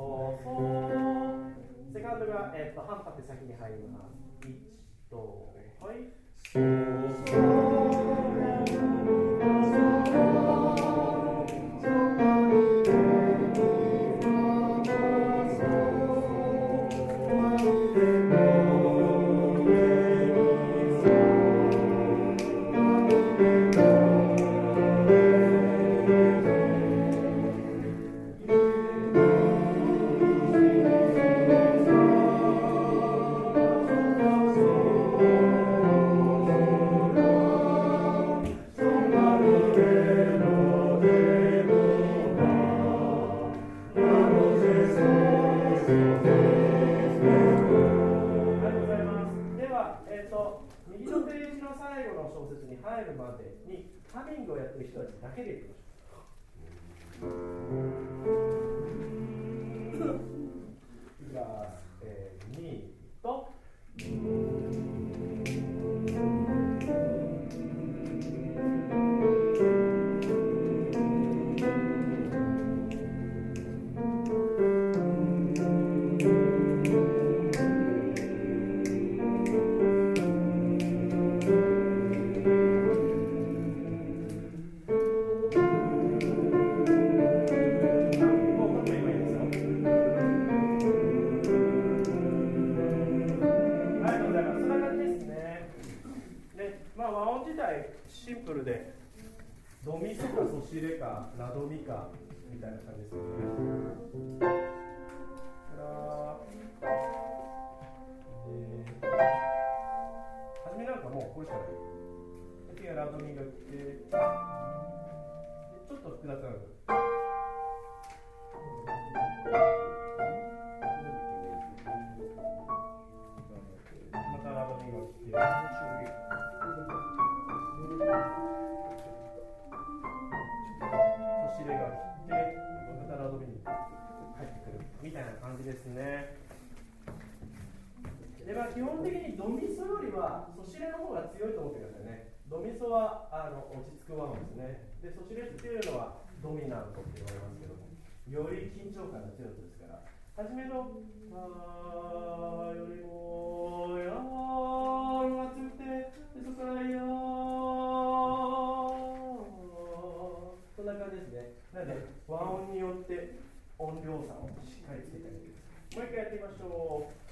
ソソセカンドが、半拍先に入ります。1とはいソソ右のページの最後の小説に入るまでにハミングをやってる人たちだけでいきましょう。いきます。2とシンプルでドミソかソシレかラドミかみたいな感じですよね。初めなんかもうこれしかない。次はラドミが来てちょっと複雑なの。またラドミが来てソシレが来てまたラドミに入ってくるみたいな感じですね。で、基本的にドミソよりはソシレの方が強いと思ってくださいね。ドミソは落ち着く和音ですね。で、ソシレっていうのはドミナントって言われますけども、より緊張感が強い音ですから、初めのあよりもやーが強くて、でそこからやーこんな感じですね。なので和音によって音量差をしっかりつけてあげてください。もう一回やってみましょう。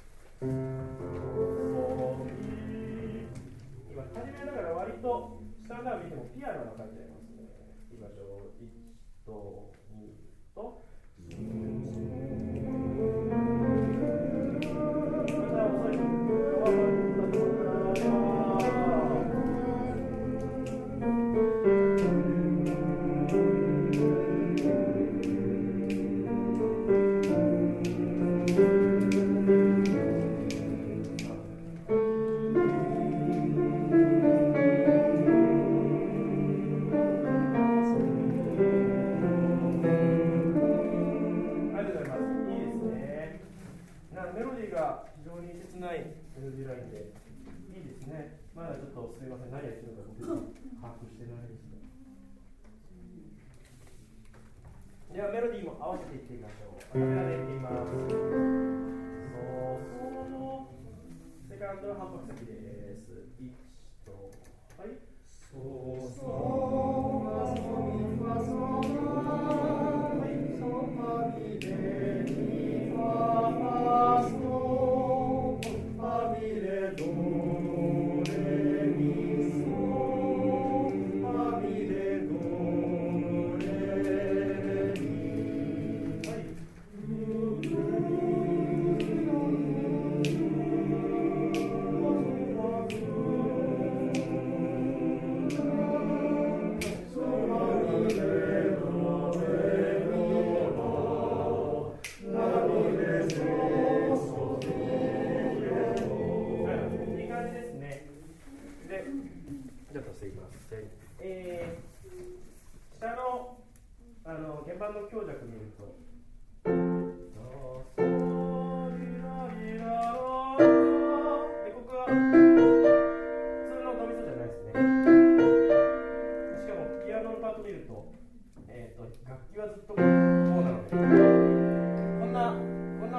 今初めだから割とスタンダード見てもピアノが書いてありますね。いきましょう。1と2とまた遅いメロディーが非常に切ないメロディーラインでいいですね。まだちょっとすみません、何やってるのか僕把握してないですね。ではメロディーも合わせていってみましょう。アカペラでいってみます。ソソセカンドの半拍先です。1とはいソソラソミファソはいソファミレミファファソファミレドレミソファミレドレミはいソファミレドレミ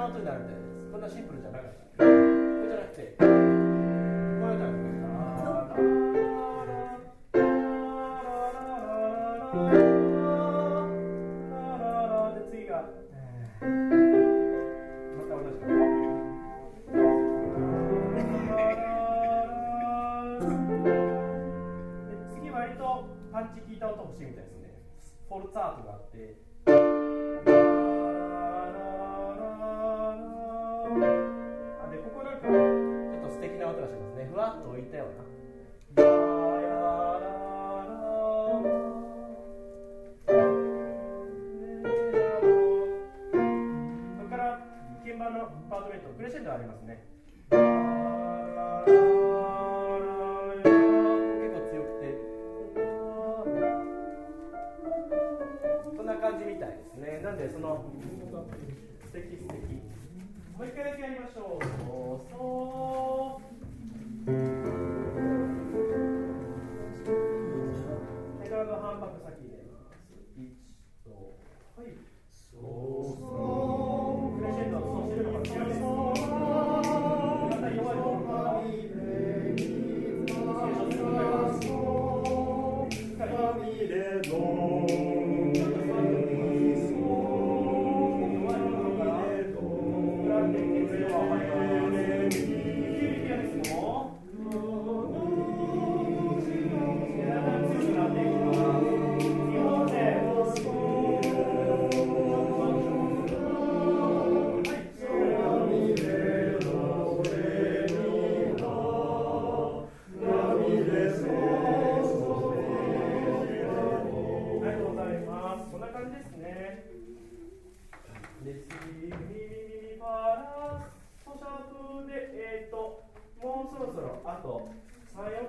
な音になるみたいです。こんなシンプルじゃなかった。これじゃなくて、こういうのなんです。で、次が、また同じの。次割とパンチ効いた音欲しいみたいですね。フォルツァートがあって。で、ここなんかちょっと素敵な音がしますね。ふわっと置いたような。そこから鍵盤のパートメント、クレッシェンドありますね。結構強くて、こんな感じみたいですね。なんでその素敵素敵。もう一回だけやりましょう。そう手側の反拍先入れます。1と、はい。そうクレッシェンドはそうしてるのが強いです。また弱いところからもうそろそろあと3、4